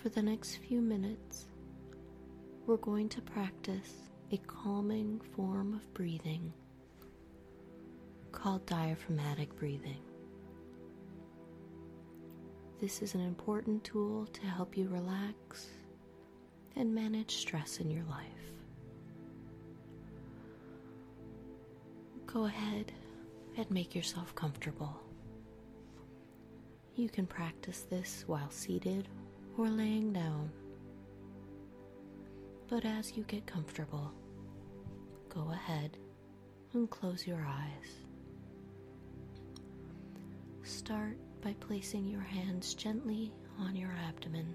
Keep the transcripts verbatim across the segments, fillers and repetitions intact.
For the next few minutes, we're going to practice a calming form of breathing called diaphragmatic breathing. This is an important tool to help you relax and manage stress in your life. Go ahead and make yourself comfortable. You can practice this while seated or laying down. But as you get comfortable, go ahead and close your eyes. Start by placing your hands gently on your abdomen.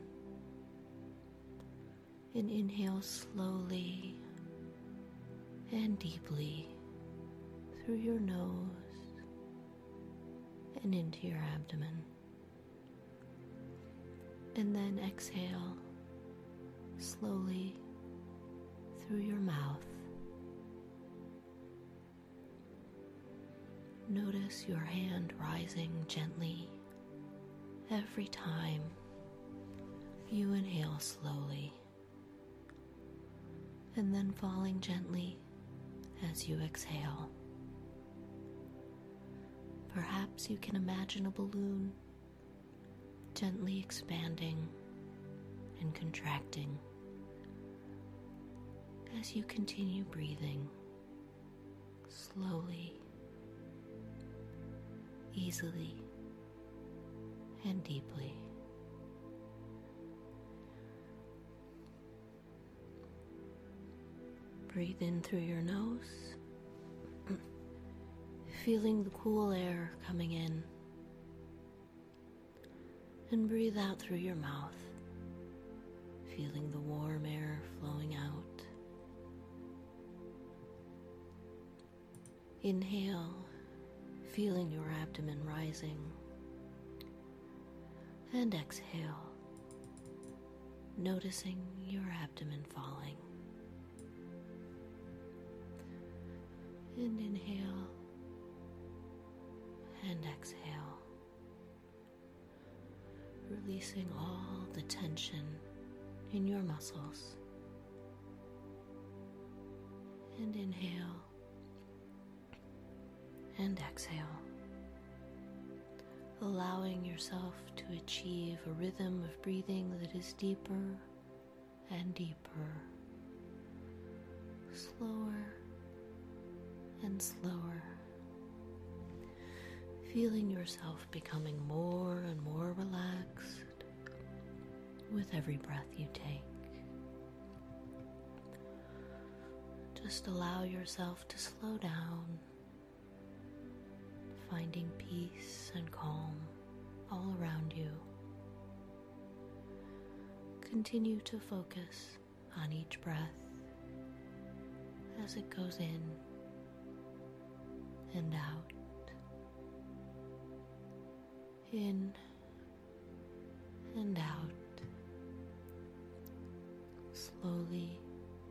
And inhale slowly and deeply through your nose and into your abdomen. And then exhale slowly through your mouth. Notice your hand rising gently every time you inhale slowly, and then falling gently as you exhale. Perhaps you can imagine a balloon gently expanding and contracting as you continue breathing slowly, easily, and deeply. Breathe in through your nose, feeling the cool air coming in, and breathe out through your mouth, feeling the warm air flowing out. Inhale, feeling your abdomen rising, and exhale, noticing your abdomen falling. And inhale, and exhale, releasing all the tension in your muscles. And inhale, and exhale, allowing yourself to achieve a rhythm of breathing that is deeper and deeper, slower and slower, feeling yourself becoming more and more relaxed with every breath you take. Just allow yourself to slow down, finding peace and calm all around you. Continue to focus on each breath as it goes in and out, in and out, slowly,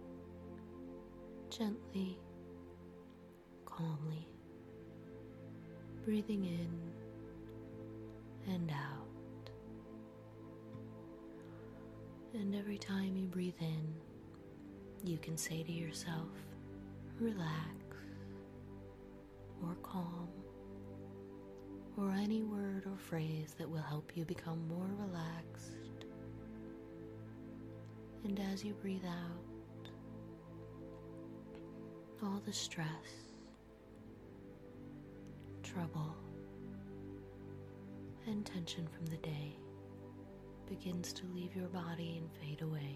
gently, calmly, breathing in and out. And every time you breathe in, you can say to yourself, relax, or calm, or any word or phrase that will help you become more relaxed. And as you breathe out, all the stress, trouble, and tension from the day begins to leave your body and fade away.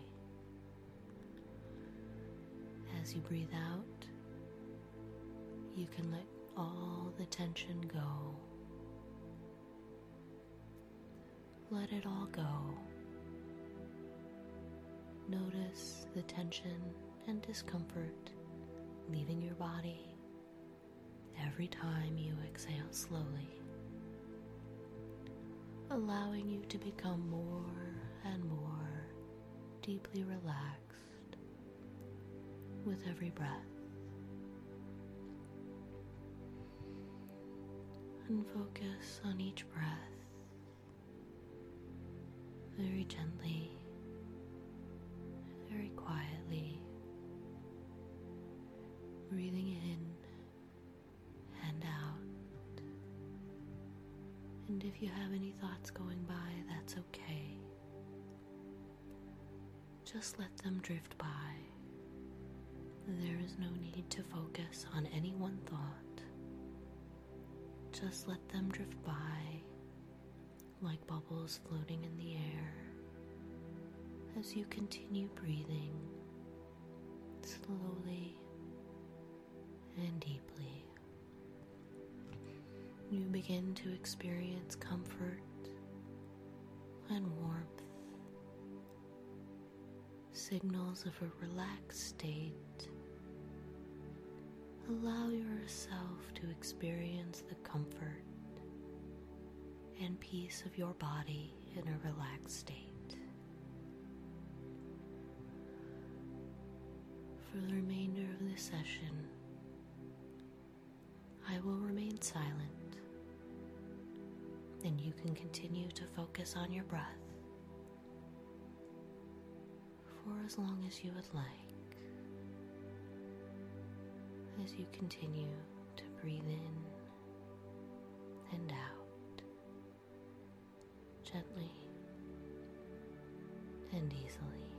As you breathe out, you can let all the tension go. Let it all go. Notice the tension and discomfort leaving your body every time you exhale slowly, allowing you to become more and more deeply relaxed with every breath. And focus on each breath very gently breathing in and out. And if you have any thoughts going by, that's okay. Just let them drift by. There is no need to focus on any one thought. Just let them drift by like bubbles floating in the air as you continue breathing slowly and deeply. You begin to experience comfort and warmth, signals of a relaxed state. Allow yourself to experience the comfort and peace of your body in a relaxed state. For the remainder of this session, I will remain silent, and you can continue to focus on your breath for as long as you would like, as you continue to breathe in and out, gently and easily.